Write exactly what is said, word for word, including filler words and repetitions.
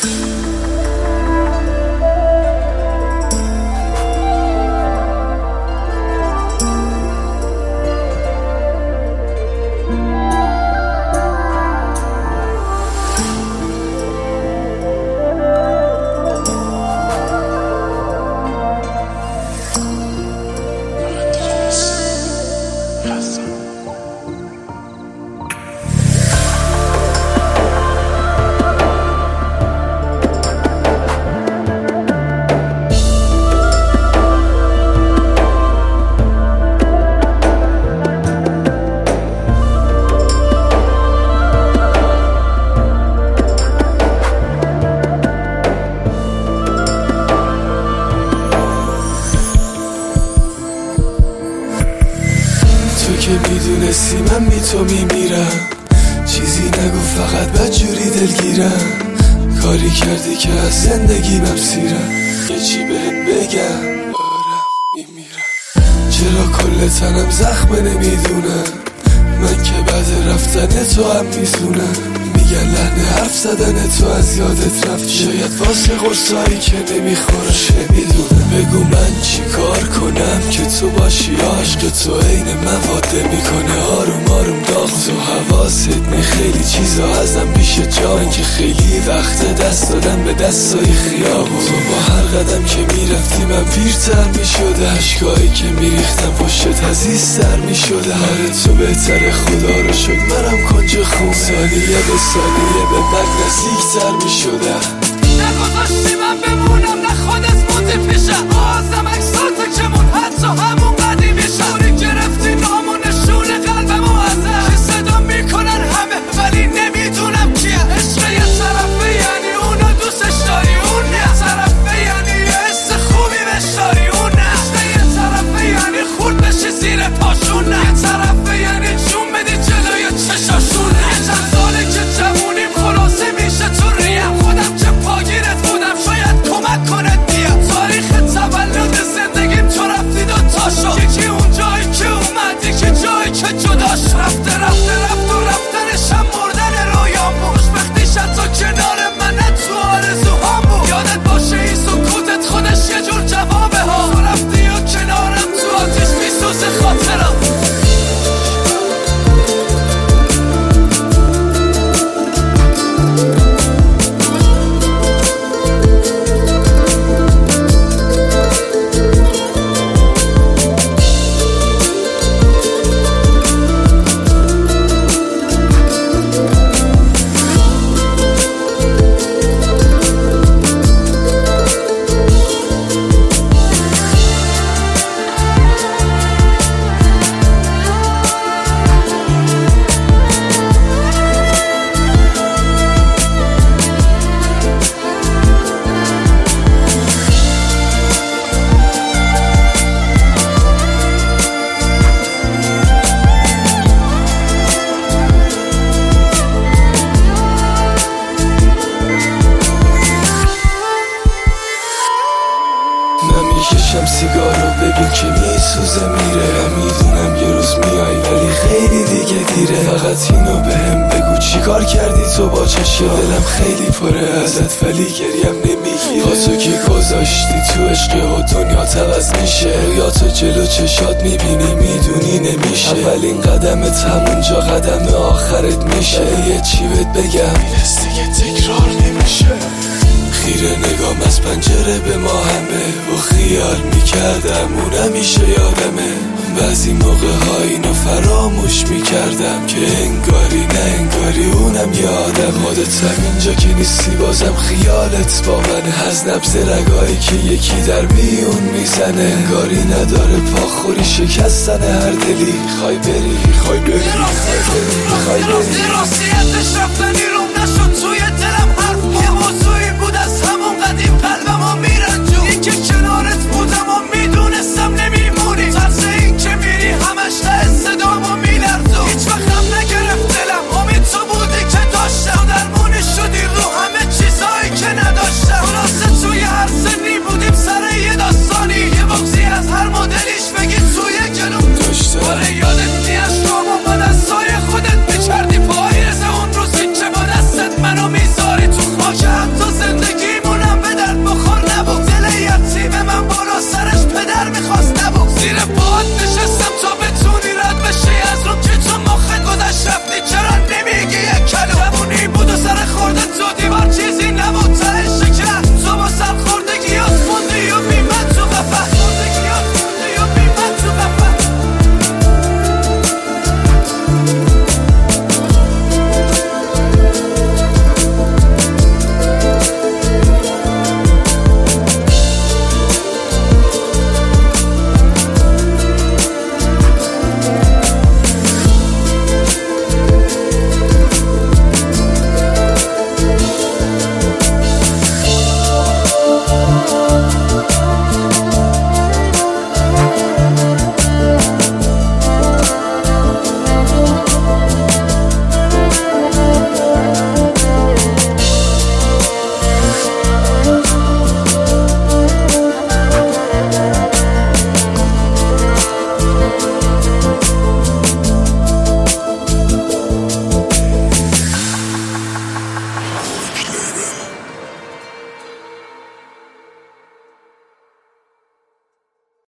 که میدونستی من بی تو میمیرم، چیزی نگو فقط بدجوری دلگیرم. کاری کردی که از زندگی مبسیرم، یه چی بهم بگم آرم میمیرم. چرا کل تنم زخمه نمیدونم، من که بعد رفتن تو هم میزونم. میگن لحن حرف زدن تو از یادت رفت، شاید واسه قرصایی که نمیخورم. چه میدونم بگو من چی کار کنم که تو باشی. عشق تو عین مواده میکنه آروم آروم داغ. تو حواست نی خیلی چیزا ازم بیش جا. من که خیلی وقت دست دادم به دستای خیابون. تو با هر قدم که میرفتی من پیرتر میشده، عشقایی که میریختم پشت عزیزتر میشده. آره تو بهتره خدا رو شد منم کنج خونه، ثانیه به ثانیه به مرگ نزدیکتر میشده. نگذاشتی من بمونم نه خودت موندی پیشم، آزم اکساتو که مون حتی همون قدی میشم. اوری گرفتی نامو نشون قلبمو ازم، که صدا میکنن همه ولی نمیدونم کیه. عشق یه طرفه یعنی اونو دوستش داری، اون یه طرفه یعنی یه حس خوبی بهش داری، اون نه. عشق یه طرفه یعنی خورد بشی زیر پاشون، نه. یه طرفه یعنی جون بدی جلوی چشاشون. یه چند ساله که جوونیم خلاصه میشه تو ریم، خودم که پاگیرت بودم شاید کمک کنت بیام. تاریخ تولد زندگیم تو رفتی دو تا شد، یکی اون جایی که اومدی که جایی که جداش. رفته رفته رفت و رفتنشم مردن رویام بود، خوشبختیش حتی کنار من نه تو آرزوهام بود. یادت باشه این سکوتت خودش یه جور جوابه ها، تو رفتی و کنارم تو آتیش میسوزه خاطرم. میکشم سیگارو ببین که میسوزه میره. میدونم یه روز میای ولی خیلی دیگه دیره. فقط اینو بهم بگو چی کار کردی تو با چشم. دلم خیلی پره ازت ولی گریم نمیگیره. پاتو که گذاشتی تو عشق و دنیا عوض میشه. رویاتو جلو چشات میبینی میدونی نمیشه. اولین قدمت همونجا قدم آخرت میشه. یه چی بهت بگم میرس دیگه تکرار نمیشه. خیره نگام از پنجره به ما همه و خیال میکردم اون همیشه یادمه. بعضی موقع ها اینو فراموش میکردم که انگاری نه انگاری اونم یادم. خودت هم اینجا که نیستی بازم خیالت با منه. از نبض رگایی که یکی در بیون میزنه. انگاری نداره پاخوری شکستن هر دلی. خواهی بری خواهی بری خواهی بری خواهی بری راستیتش رفتنی روم نشد توی